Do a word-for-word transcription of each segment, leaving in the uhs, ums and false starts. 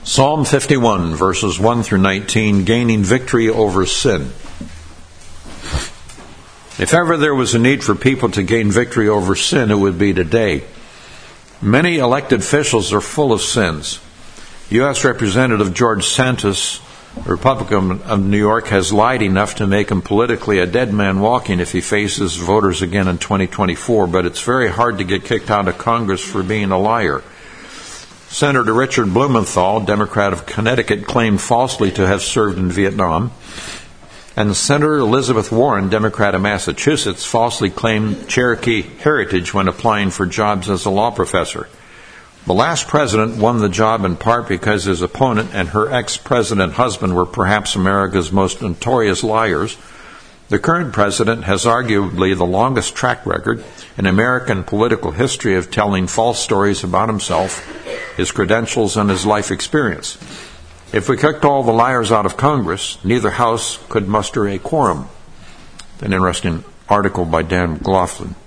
Psalm fifty-one, verses one through nineteen, Gaining Victory Over Sin. If ever there was a need for people to gain victory over sin, it would be today. Many elected officials are full of sins. U S Representative George Santos, a Republican of New York, has lied enough to make him politically a dead man walking if he faces voters again in twenty twenty-four, but it's very hard to get kicked out of Congress for being a liar. Senator Richard Blumenthal, Democrat of Connecticut, claimed falsely to have served in Vietnam. And Senator Elizabeth Warren, Democrat of Massachusetts, falsely claimed Cherokee heritage when applying for jobs as a law professor. The last president won the job in part because his opponent and her ex-president husband were perhaps America's most notorious liars. The current president has arguably the longest track record in American political history of telling false stories about himself, his credentials, and his life experience. If we kicked all the liars out of Congress, neither house could muster a quorum. An interesting article by Dan McLaughlin.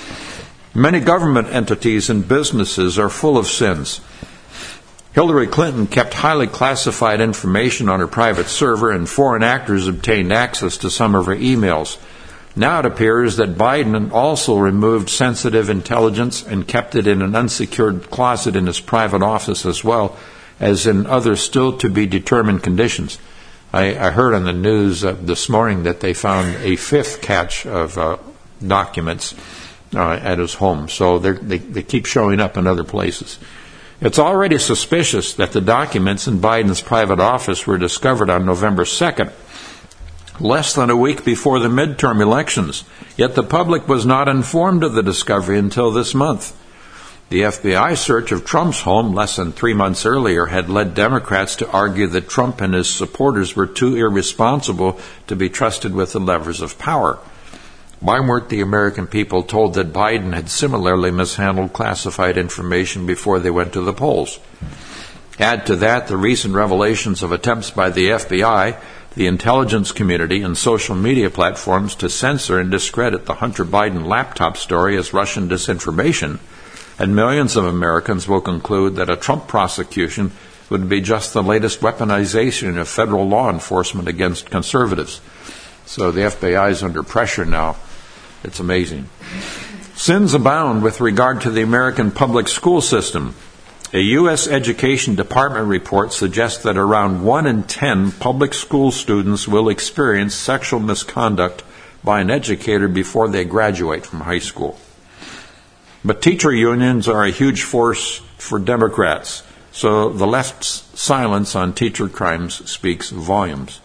Many government entities and businesses are full of sins. Hillary Clinton kept highly classified information on her private server, and foreign actors obtained access to some of her emails. Now it appears that Biden also removed sensitive intelligence and kept it in an unsecured closet in his private office, as well as in other still-to-be-determined conditions. I, I heard on the news uh, this morning that they found a fifth catch of uh, documents uh, at his home. So they, they keep showing up in other places. It's already suspicious that the documents in Biden's private office were discovered on November second, less than a week before the midterm elections, yet the public was not informed of the discovery until this month. The F B I search of Trump's home less than three months earlier had led Democrats to argue that Trump and his supporters were too irresponsible to be trusted with the levers of power. Why weren't the American people told that Biden had similarly mishandled classified information before they went to the polls? Add to that the recent revelations of attempts by the F B I, the intelligence community, and social media platforms to censor and discredit the Hunter Biden laptop story as Russian disinformation, and millions of Americans will conclude that a Trump prosecution would be just the latest weaponization of federal law enforcement against conservatives. So the F B I is under pressure now. It's amazing. Sins abound with regard to the American public school system. A U S Education Department report suggests that around one in ten public school students will experience sexual misconduct by an educator before they graduate from high school. But teacher unions are a huge force for Democrats, so the left's silence on teacher crimes speaks volumes.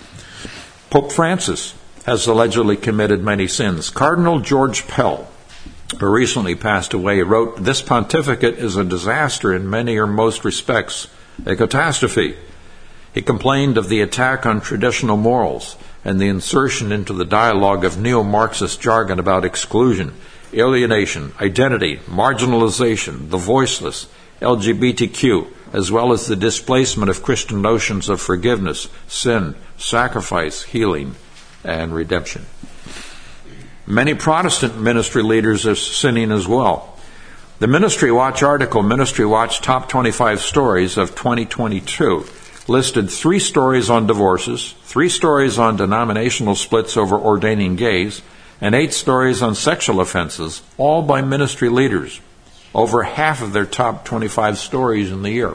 Pope Francis has allegedly committed many sins. Cardinal George Pell, who recently passed away, wrote, "This pontificate is a disaster in many or most respects, a catastrophe." He complained of the attack on traditional morals and the insertion into the dialogue of neo-Marxist jargon about exclusion, alienation, identity, marginalization, the voiceless, L G B T Q, as well as the displacement of Christian notions of forgiveness, sin, sacrifice, healing, and redemption. Many Protestant ministry leaders are sinning as well. The Ministry Watch article, Ministry Watch Top twenty-five Stories of twenty twenty-two, listed three stories on divorces, three stories on denominational splits over ordaining gays, and eight stories on sexual offenses, all by ministry leaders. Over half of their top twenty-five stories in the year.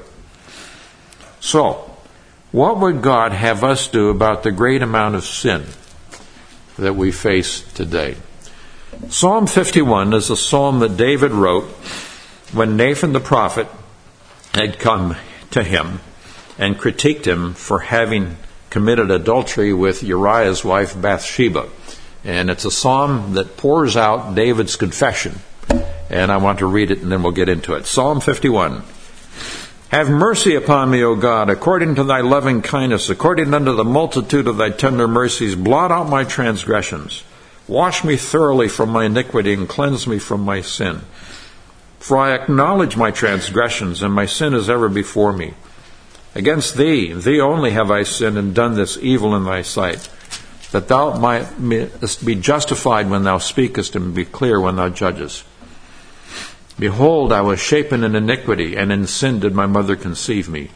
So, what would God have us do about the great amount of sin that we face today? Psalm fifty-one is a psalm that David wrote when Nathan the prophet had come to him and critiqued him for having committed adultery with Uriah's wife Bathsheba. And it's a psalm that pours out David's confession. And I want to read it and then we'll get into it. Psalm fifty-one. Have mercy upon me, O God, according to thy loving kindness, according unto the multitude of thy tender mercies, blot out my transgressions. Wash me thoroughly from my iniquity and cleanse me from my sin. For I acknowledge my transgressions, and my sin is ever before me. Against thee, thee only have I sinned and done this evil in thy sight, that thou mightest be justified when thou speakest and be clear when thou judgest. Behold, I was shapen in iniquity, and in sin did my mother conceive me.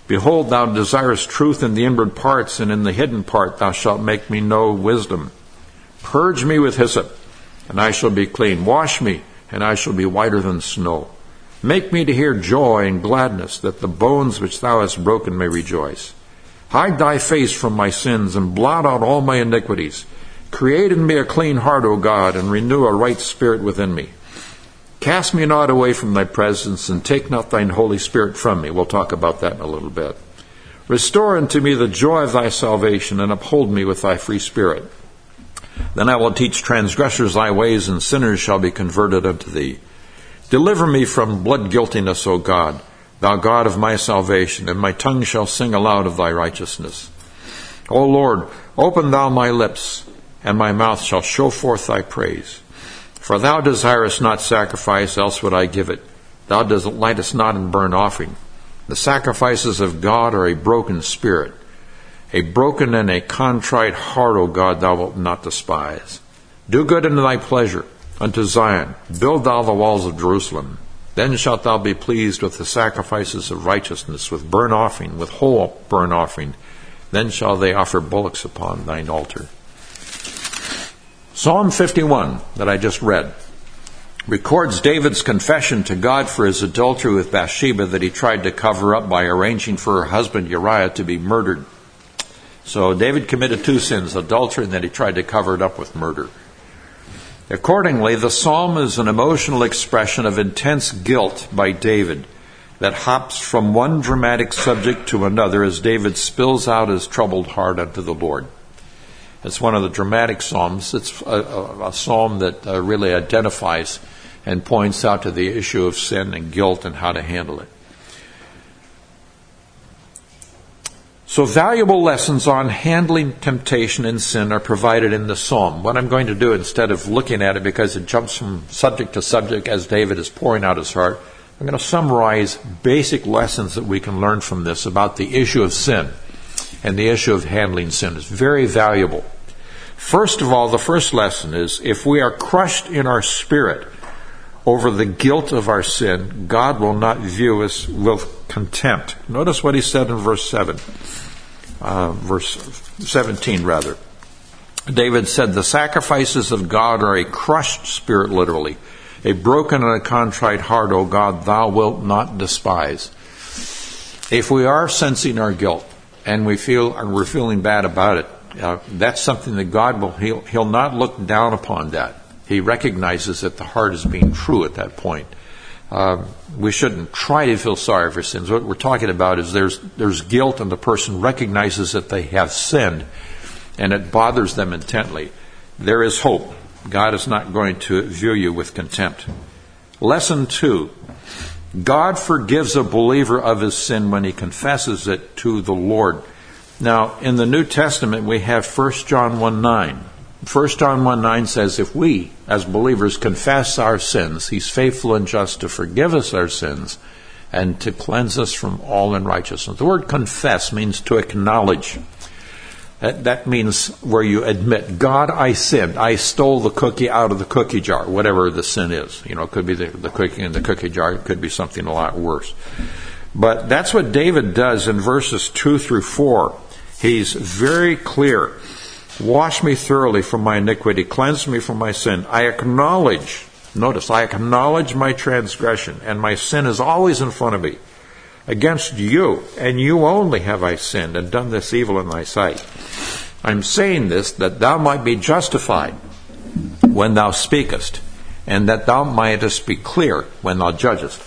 Behold, thou desirest truth in the inward parts, and in the hidden part thou shalt make me know wisdom. Purge me with hyssop, and I shall be clean. Wash me, and I shall be whiter than snow. Make me to hear joy and gladness, that the bones which thou hast broken may rejoice. Hide thy face from my sins, and blot out all my iniquities. Create in me a clean heart, O God, and renew a right spirit within me. Cast me not away from thy presence, and take not thine Holy Spirit from me. We'll talk about that in a little bit. Restore unto me the joy of thy salvation, and uphold me with thy free spirit. Then I will teach transgressors thy ways, and sinners shall be converted unto thee. Deliver me from blood guiltiness, O God, thou God of my salvation, and my tongue shall sing aloud of thy righteousness. O Lord, open thou my lips, and my mouth shall show forth thy praise. For thou desirest not sacrifice, else would I give it. Thou delightest not in burnt offering. The sacrifices of God are a broken spirit. A broken and a contrite heart, O God, thou wilt not despise. Do good unto thy pleasure, unto Zion. Build thou the walls of Jerusalem. Then shalt thou be pleased with the sacrifices of righteousness, with burnt offering, with whole burnt offering. Then shall they offer bullocks upon thine altar. Psalm fifty-one, that I just read, records David's confession to God for his adultery with Bathsheba that he tried to cover up by arranging for her husband Uriah to be murdered. So David committed two sins, adultery, and then he tried to cover it up with murder. Accordingly, the psalm is an emotional expression of intense guilt by David that hops from one dramatic subject to another as David spills out his troubled heart unto the Lord. It's one of the dramatic psalms. It's a, a, a psalm that uh, really identifies and points out to the issue of sin and guilt and how to handle it. So valuable lessons on handling temptation and sin are provided in the psalm. What I'm going to do, instead of looking at it because it jumps from subject to subject as David is pouring out his heart, I'm going to summarize basic lessons that we can learn from this about the issue of sin and the issue of handling sin. Is very valuable. First of all, the first lesson is, if we are crushed in our spirit over the guilt of our sin, God will not view us with contempt. Notice what he said in verse seven, uh, verse seventeen rather. David said, the sacrifices of God are a crushed spirit, literally. A broken and a contrite heart, O God, thou wilt not despise. If we are sensing our guilt, and we feel, and we're feeling bad about it, uh, that's something that God will, he'll, he'll not look down upon that. He recognizes that the heart is being true at that point. Uh, we shouldn't try to feel sorry for sins. What we're talking about is there's, there's guilt, and the person recognizes that they have sinned, and it bothers them intently. There is hope. God is not going to view you with contempt. Lesson two. God forgives a believer of his sin when he confesses it to the Lord. Now, in the New Testament, we have First John one nine. First John one nine says, if we, as believers, confess our sins, he's faithful and just to forgive us our sins and to cleanse us from all unrighteousness. The word confess means to acknowledge. That, that means where you admit, God, I sinned. I stole the cookie out of the cookie jar, whatever the sin is. You know, it could be the, the cookie in the cookie jar. It could be something a lot worse. But that's what David does in verses two through four. He's very clear. Wash me thoroughly from my iniquity. Cleanse me from my sin. I acknowledge, notice, I acknowledge my transgression, and my sin is always in front of me. Against you, and you only have I sinned and done this evil in thy sight. I'm saying this that thou might be justified when thou speakest, and that thou mightest be clear when thou judgest.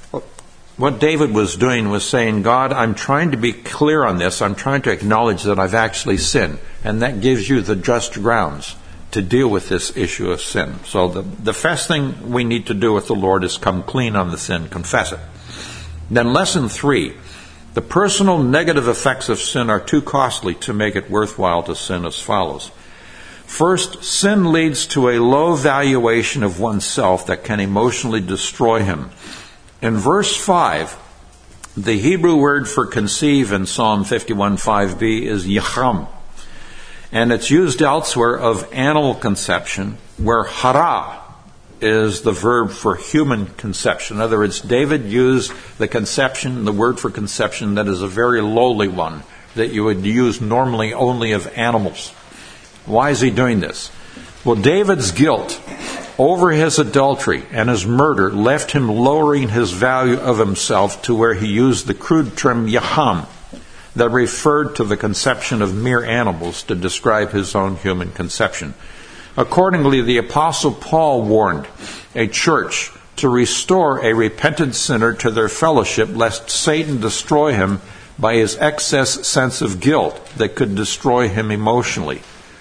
What David was doing was saying, God, I'm trying to be clear on this. I'm trying to acknowledge that I've actually sinned. And that gives you the just grounds to deal with this issue of sin. So the, the first thing we need to do with the Lord is come clean on the sin, confess it. Then lesson three, the personal negative effects of sin are too costly to make it worthwhile to sin as follows. First, sin leads to a low valuation of oneself that can emotionally destroy him. In verse five, the Hebrew word for conceive in Psalm fifty-one five b is yacham. And it's used elsewhere of animal conception, where hara is the verb for human conception. In other words, David used the conception, the word for conception, that is a very lowly one, that you would use normally only of animals. Why is he doing this? Well, David's guilt over his adultery and his murder left him lowering his value of himself to where he used the crude term yaham that referred to the conception of mere animals to describe his own human conception. Accordingly, the Apostle Paul warned a church to restore a repentant sinner to their fellowship, lest Satan destroy him by his excess sense of guilt that could destroy him emotionally.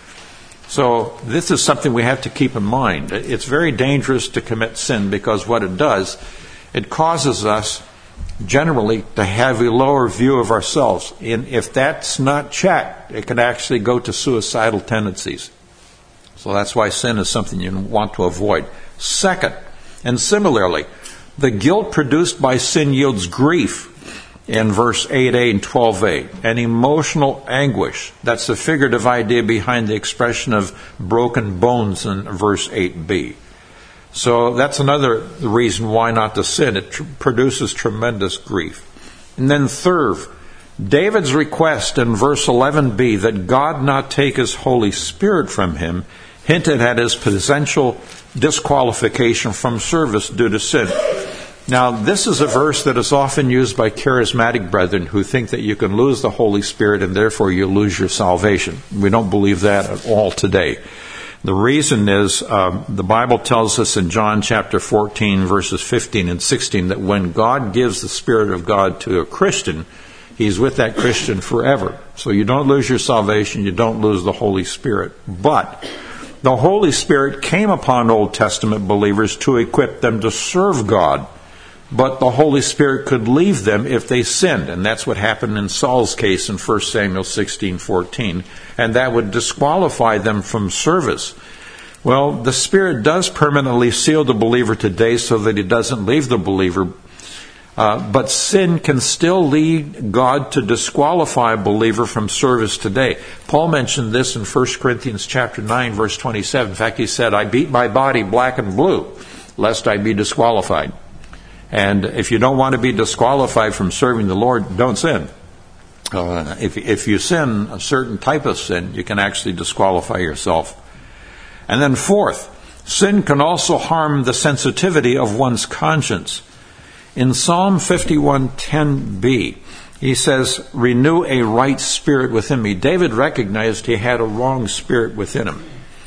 So this is something we have to keep in mind. It's very dangerous to commit sin because what it does, it causes us generally to have a lower view of ourselves. And if that's not checked, it can actually go to suicidal tendencies. So that's why sin is something you want to avoid. Second, and similarly, the guilt produced by sin yields grief in verse eight a and twelve a, and emotional anguish. That's the figurative idea behind the expression of broken bones in verse eight b. So that's another reason why not to sin. It tr- produces tremendous grief. And then third, David's request in verse eleven b that God not take his Holy Spirit from him hinted at his potential disqualification from service due to sin. Now, this is a verse that is often used by charismatic brethren who think that you can lose the Holy Spirit and therefore you lose your salvation. We don't believe that at all today. The reason is um, the Bible tells us in John chapter fourteen, verses fifteen and sixteen, that when God gives the Spirit of God to a Christian, He's with that Christian forever. So you don't lose your salvation, you don't lose the Holy Spirit. But the Holy Spirit came upon Old Testament believers to equip them to serve God. But the Holy Spirit could leave them if they sinned. And that's what happened in Saul's case in First Samuel sixteen fourteen. And that would disqualify them from service. Well, the Spirit does permanently seal the believer today so that he doesn't leave the believer. Uh, but sin can still lead God to disqualify a believer from service today. Paul mentioned this in First Corinthians chapter nine, verse twenty-seven. In fact, he said, I beat my body black and blue, lest I be disqualified. And if you don't want to be disqualified from serving the Lord, don't sin. Uh, if, if you sin a certain type of sin, you can actually disqualify yourself. And then fourth, sin can also harm the sensitivity of one's conscience. In Psalm fifty-one ten b, he says, renew a right spirit within me. David recognized he had a wrong spirit within him.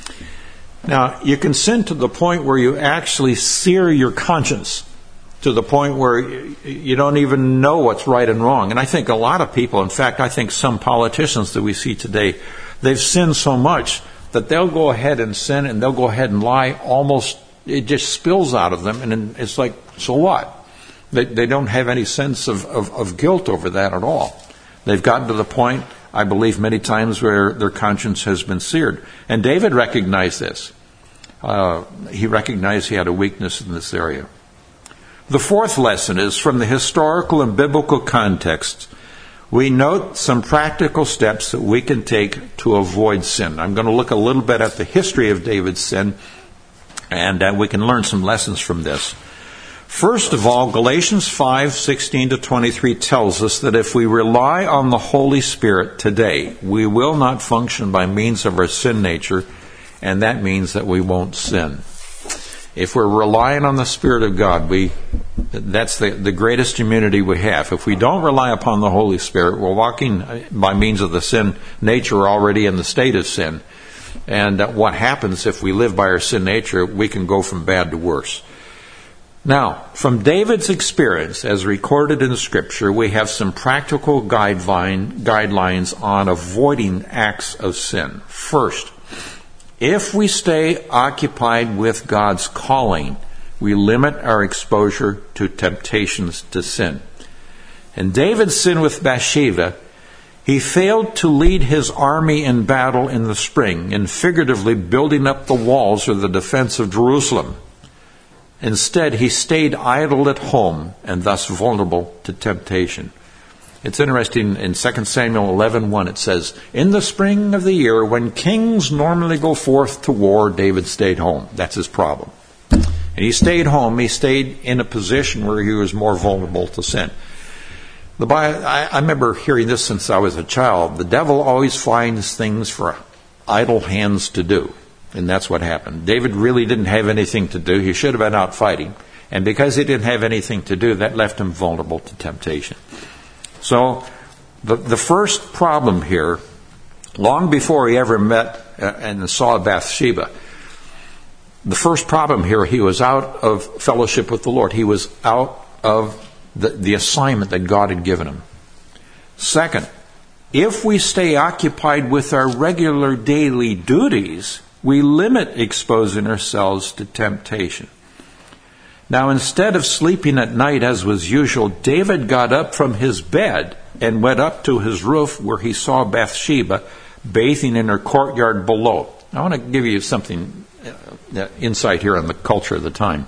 Now, you can sin to the point where you actually sear your conscience, to the point where you don't even know what's right and wrong. And I think a lot of people, in fact, I think some politicians that we see today, they've sinned so much that they'll go ahead and sin and they'll go ahead and lie almost, it just spills out of them. And it's like, so what? They, they don't have any sense of, of, of guilt over that at all. They've gotten to the point, I believe, many times where their conscience has been seared. And David recognized this. Uh, he recognized he had a weakness in this area. The fourth lesson is from the historical and biblical context. We note some practical steps that we can take to avoid sin. I'm going to look a little bit at the history of David's sin, and uh, we can learn some lessons from this. First of all, Galatians five sixteen to twenty-three tells us that if we rely on the Holy Spirit today, we will not function by means of our sin nature, and that means that we won't sin. If we're relying on the Spirit of God, we that's the, the greatest immunity we have. If we don't rely upon the Holy Spirit, we're walking by means of the sin nature already in the state of sin. And what happens if we live by our sin nature, we can go from bad to worse. Now, from David's experience, as recorded in Scripture, we have some practical guideline, guidelines on avoiding acts of sin. First, if we stay occupied with God's calling, we limit our exposure to temptations to sin. In David's sin with Bathsheba, he failed to lead his army in battle in the spring, and figuratively building up the walls or the defense of Jerusalem. Instead, he stayed idle at home and thus vulnerable to temptation. It's interesting, in Second Samuel eleven one, it says, in the spring of the year, when kings normally go forth to war, David stayed home. That's his problem. And he stayed home. He stayed in a position where he was more vulnerable to sin. The Bible, I, I remember hearing this since I was a child. The devil always finds things for idle hands to do. And that's what happened. David really didn't have anything to do. He should have been out fighting. And because he didn't have anything to do, that left him vulnerable to temptation. So the, the first problem here, long before he ever met and saw Bathsheba, the first problem here, he was out of fellowship with the Lord. He was out of the, the assignment that God had given him. Second, if we stay occupied with our regular daily duties, we limit exposing ourselves to temptation. Now, instead of sleeping at night as was usual, David got up from his bed and went up to his roof where he saw Bathsheba bathing in her courtyard below. I want to give you something, uh, insight here on the culture of the time.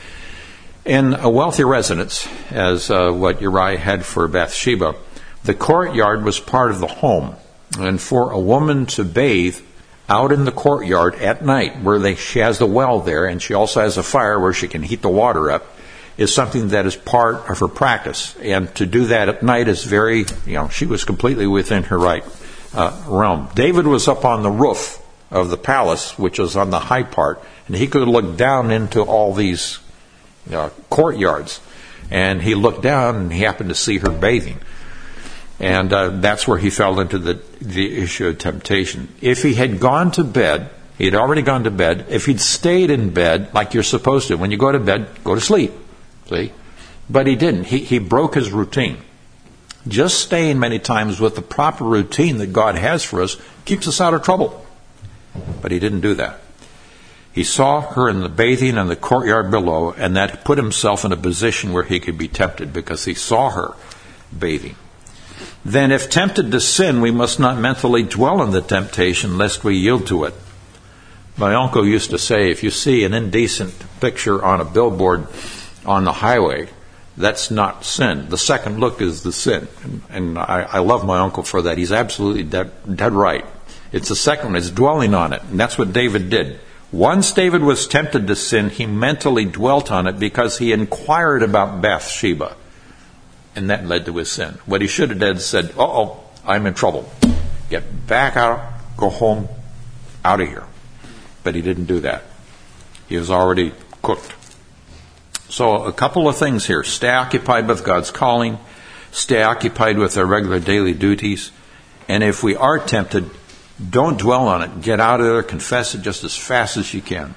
In a wealthy residence, as uh, what Uriah had for Bathsheba, the courtyard was part of the home. And for a woman to bathe out in the courtyard at night, where they, she has the well there, and she also has a fire where she can heat the water up, is something that is part of her practice. And to do that at night is very, you know, she was completely within her right uh, realm. David was up on the roof of the palace, which was on the high part, and he could look down into all these uh, courtyards. And he looked down, and he happened to see her bathing. And uh, that's where he fell into the, the issue of temptation. If he had gone to bed, he had already gone to bed. If he'd stayed in bed like you're supposed to, when you go to bed, go to sleep. See? But he didn't. He, he broke his routine. Just staying many times with the proper routine that God has for us keeps us out of trouble. But he didn't do that. He saw her in the bathing in the courtyard below, and that put himself in a position where he could be tempted because he saw her bathing. Then if tempted to sin, we must not mentally dwell on the temptation lest we yield to it. My uncle used to say, if you see an indecent picture on a billboard on the highway, that's not sin. The second look is the sin. And, and I, I love my uncle for that. He's absolutely dead, dead right. It's the second one. It's dwelling on it. And that's what David did. Once David was tempted to sin, he mentally dwelt on it because he inquired about Bathsheba. And that led to his sin. What he should have done is said, uh-oh, I'm in trouble. Get back out, go home, out of here. But he didn't do that. He was already cooked. So a couple of things here. Stay occupied with God's calling. Stay occupied with our regular daily duties. And if we are tempted, don't dwell on it. Get out of there, confess it just as fast as you can.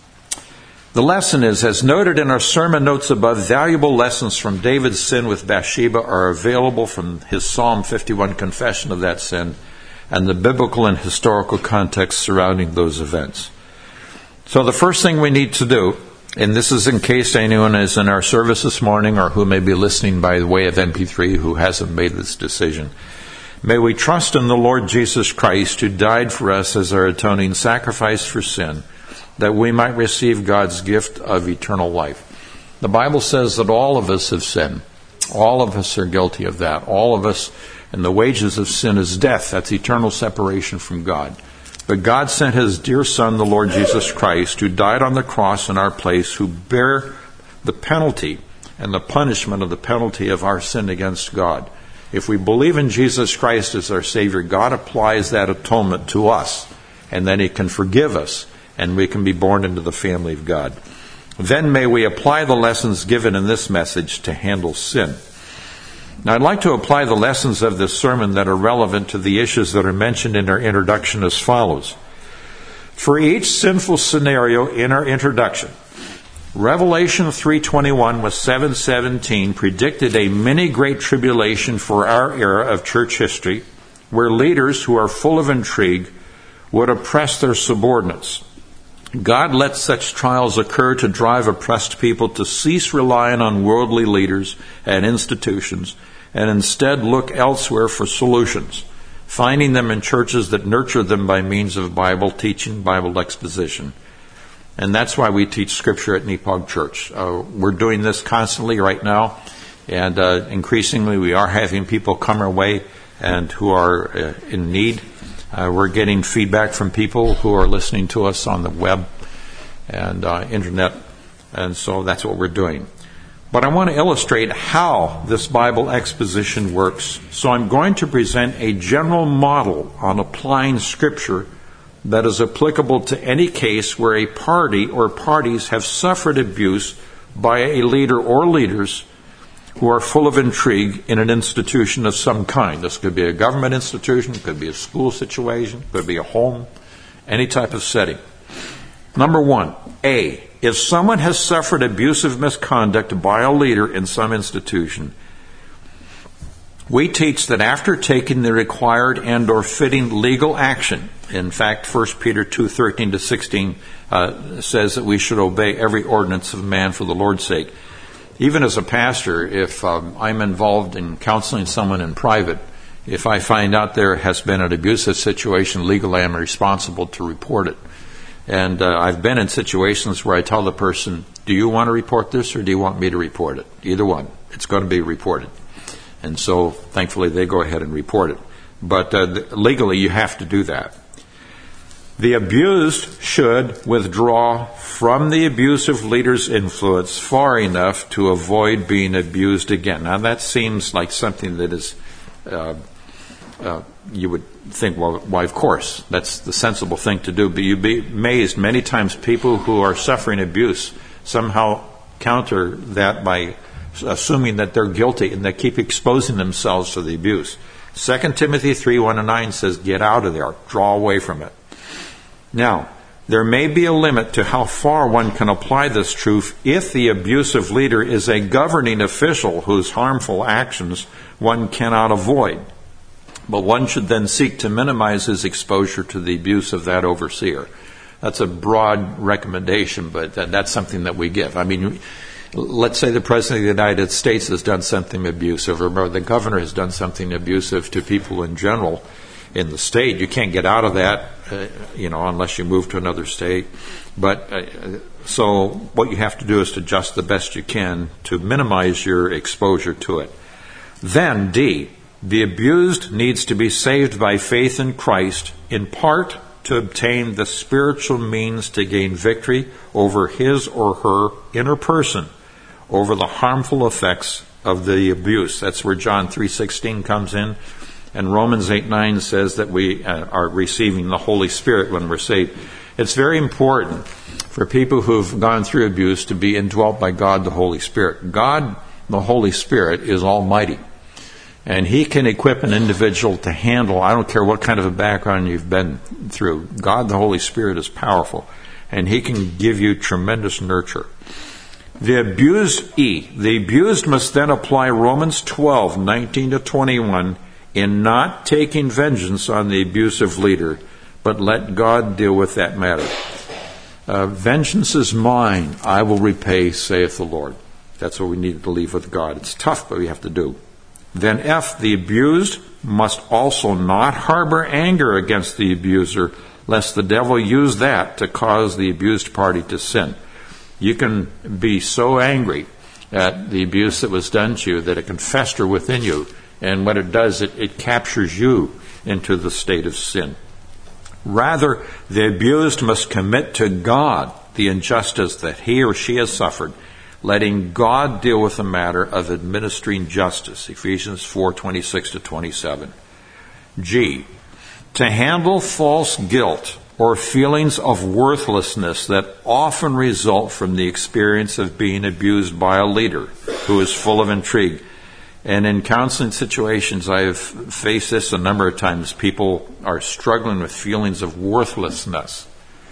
The lesson is, as noted in our sermon notes above, valuable lessons from David's sin with Bathsheba are available from his Psalm fifty-one confession of that sin and the biblical and historical context surrounding those events. So the first thing we need to do, and this is in case anyone is in our service this morning or who may be listening by the way of M P three who hasn't made this decision, may we trust in the Lord Jesus Christ who died for us as our atoning sacrifice for sin, that we might receive God's gift of eternal life. The Bible says that all of us have sinned. All of us are guilty of that. All of us, and the wages of sin is death. That's eternal separation from God. But God sent his dear Son, the Lord Jesus Christ, who died on the cross in our place, who bare the penalty and the punishment of the penalty of our sin against God. If we believe in Jesus Christ as our Savior, God applies that atonement to us, and then he can forgive us, and we can be born into the family of God. Then may we apply the lessons given in this message to handle sin. Now, I'd like to apply the lessons of this sermon that are relevant to the issues that are mentioned in our introduction as follows. For each sinful scenario in our introduction, Revelation three twenty-one with seven seventeen predicted a many great tribulation for our era of church history, where leaders who are full of intrigue would oppress their subordinates. God lets such trials occur to drive oppressed people to cease relying on worldly leaders and institutions and instead look elsewhere for solutions, finding them in churches that nurture them by means of Bible teaching, Bible exposition. And that's why we teach Scripture at Nepog Church. Uh, we're doing this constantly right now, and uh, increasingly we are having people come our way and who are uh, in need. Uh, we're getting feedback from people who are listening to us on the web and uh, internet And so that's what we're doing. But I want to illustrate how this Bible exposition works. So I'm going to present a general model on applying Scripture that is applicable to any case where a party or parties have suffered abuse by a leader or leaders who are full of intrigue in an institution of some kind. This could be a government institution, it could be a school situation, it could be a home, any type of setting. Number one, A, if someone has suffered abusive misconduct by a leader in some institution, we teach that after taking the required and or fitting legal action, in fact, First Peter two thirteen to sixteen uh, says that we should obey every ordinance of man for the Lord's sake. Even as a pastor, if um, I'm involved in counseling someone in private, if I find out there has been an abusive situation, legally I'm responsible to report it. And uh, I've been in situations where I tell the person, do you want to report this or do you want me to report it? Either one. It's going to be reported. And so, thankfully, they go ahead and report it. But uh, legally, you have to do that. The abused should withdraw from the abusive leader's influence far enough to avoid being abused again. Now, that seems like something that is, uh, uh, you would think, well, why, of course, that's the sensible thing to do. But you'd be amazed many times people who are suffering abuse somehow counter that by assuming that they're guilty and they keep exposing themselves to the abuse. Second Timothy three, one and nine says, get out of there, draw away from it. Now, there may be a limit to how far one can apply this truth if the abusive leader is a governing official whose harmful actions one cannot avoid. But one should then seek to minimize his exposure to the abuse of that overseer. That's a broad recommendation, but that, that's something that we give. I mean, let's say the President of the United States has done something abusive, or the governor has done something abusive to people in general in the state. You can't get out of that, uh, you know, unless you move to another state. But uh, so what you have to do is to adjust the best you can to minimize your exposure to it. Then, D, the abused needs to be saved by faith in Christ, in part to obtain the spiritual means to gain victory over his or her inner person, over the harmful effects of the abuse. That's where John three sixteen comes in. And Romans eight nine says that we uh, are receiving the Holy Spirit when we're saved. It's very important for people who've gone through abuse to be indwelt by God, the Holy Spirit. God, the Holy Spirit, is almighty. And he can equip an individual to handle, I don't care what kind of a background you've been through. God, the Holy Spirit, is powerful. And he can give you tremendous nurture. The abused, E, the abused must then apply Romans twelve, nineteen to twenty-one, in not taking vengeance on the abusive leader, but let God deal with that matter. Uh, vengeance is mine, I will repay, saith the Lord. That's what we need to leave with God. It's tough, but we have to do. Then F, the abused must also not harbor anger against the abuser, lest the devil use that to cause the abused party to sin. You can be so angry at the abuse that was done to you that it can fester within you. And what it does, it, it captures you into the state of sin. Rather, the abused must commit to God the injustice that he or she has suffered, letting God deal with the matter of administering justice. Ephesians four, twenty-six to twenty-seven. G, to handle false guilt or feelings of worthlessness that often result from the experience of being abused by a leader who is full of intrigue. And in counseling situations, I've faced this a number of times. People are struggling with feelings of worthlessness.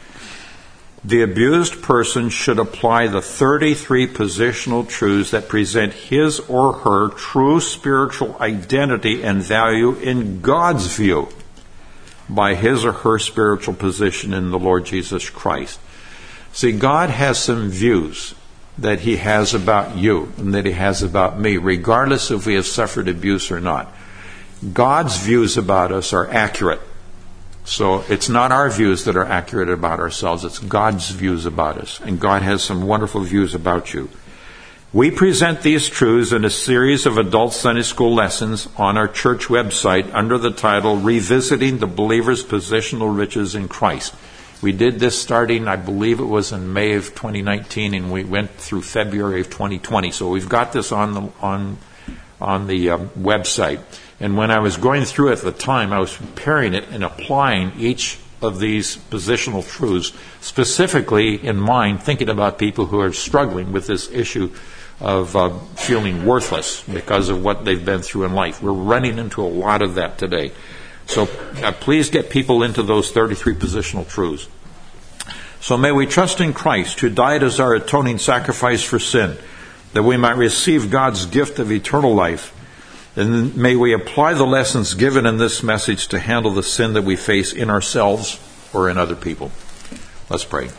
The abused person should apply the thirty-three positional truths that present his or her true spiritual identity and value in God's view by his or her spiritual position in the Lord Jesus Christ. See, God has some views that he has about you and that he has about me, regardless if we have suffered abuse or not. God's views about us are accurate. So it's not our views that are accurate about ourselves, it's God's views about us. And God has some wonderful views about you. We present these truths in a series of adult Sunday school lessons on our church website under the title, Revisiting the Believer's Positional Riches in Christ. We did this starting, I believe it was in May of twenty nineteen, and we went through February of twenty twenty. So we've got this on the on on the um, website. And when I was going through it at the time, I was preparing it and applying each of these positional truths, specifically in mind, thinking about people who are struggling with this issue of uh, feeling worthless because of what they've been through in life. We're running into a lot of that today. So uh, please get people into those thirty-three positional truths. So may we trust in Christ, who died as our atoning sacrifice for sin, that we might receive God's gift of eternal life. And may we apply the lessons given in this message to handle the sin that we face in ourselves or in other people. Let's pray.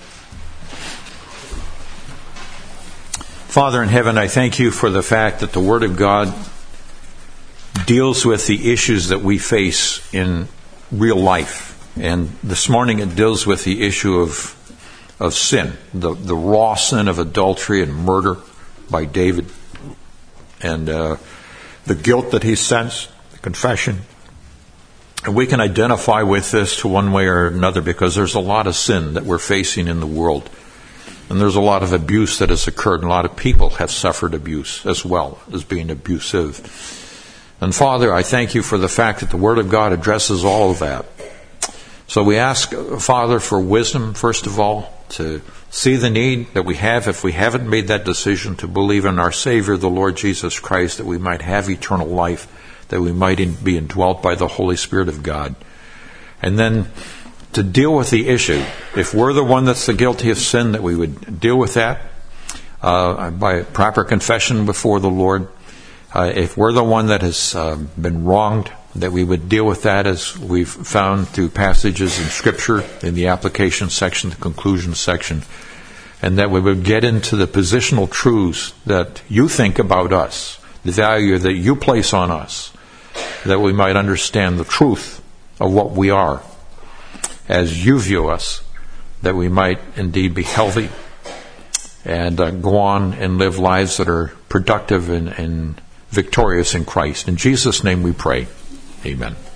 Father in heaven, I thank you for the fact that the Word of God deals with the issues that we face in real life. And this morning it deals with the issue of of sin, the, the raw sin of adultery and murder by David, and uh, the guilt that he sensed, the confession. And we can identify with this to one way or another because there's a lot of sin that we're facing in the world. And there's a lot of abuse that has occurred, and a lot of people have suffered abuse as well as being abusive. And Father, I thank you for the fact that the Word of God addresses all of that. So we ask, Father, for wisdom, first of all, to see the need that we have if we haven't made that decision to believe in our Savior, the Lord Jesus Christ, that we might have eternal life, that we might be indwelt by the Holy Spirit of God. And then to deal with the issue, if we're the one that's the guilty of sin, that we would deal with that uh, by proper confession before the Lord. Uh, if we're the one that has uh, been wronged, that we would deal with that as we've found through passages in Scripture, in the application section, the conclusion section, and that we would get into the positional truths that you think about us, the value that you place on us, that we might understand the truth of what we are as you view us, that we might indeed be healthy and uh, go on and live lives that are productive and, and victorious in Christ. In Jesus' name we pray. Amen.